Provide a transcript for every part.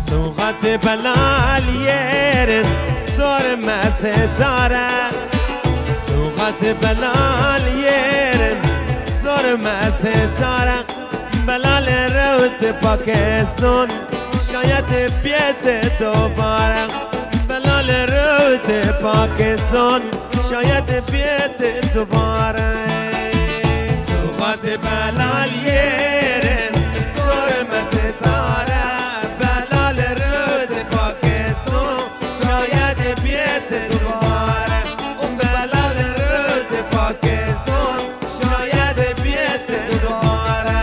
سوقت بلال يرن صور ما ستاره سوقت بلال يرن صور ما ستاره بلال روت پاکستان شاید بیت دوباره بلال روت پاکستان شاید بیت دوباره سوقت بلال يرن صور ما ستاره بلال روت پاکستان شاید بیت دوباره اون بلال روت پاکستان شاید بیت دوباره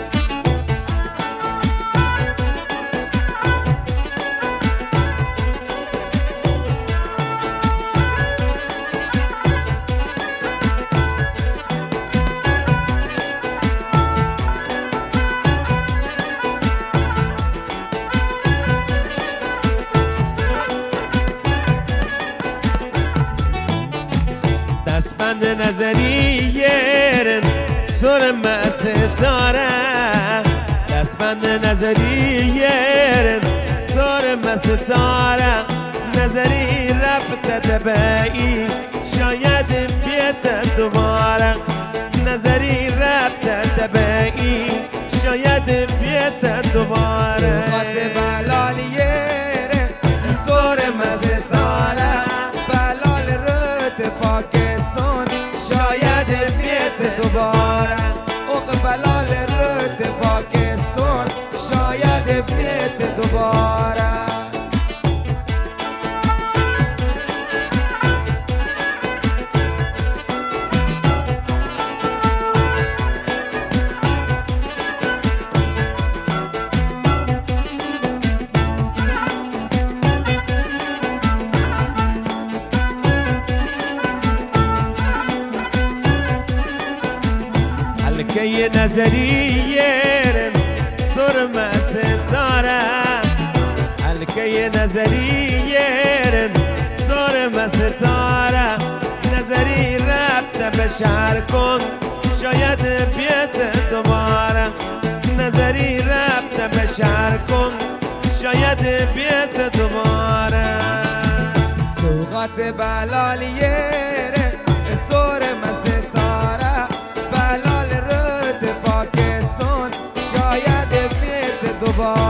دستبند نظری یرن سر ما ستاره دستبند نظری یرن سر ما ستاره نظری رفت دبایی شاید بیت دوباره نظری رفت دبایی شاید بیت دوباره سوقت بلال يرن صور ما ستاره بلال روت پاکستان شاید بیت دوباره اوخ بلال روت پاکستان شاید بیت دوباره حلقه نظری یرن سر ما ستاره حلقه نظری یرن سر ما ستاره نظری رفت به شهر کن شاید بیت دوباره نظری رفت به شهر کن شاید بیت دوباره سوقت بلال يرن صور ما ستاره بلال روت پاکستان شاید بیت دوباره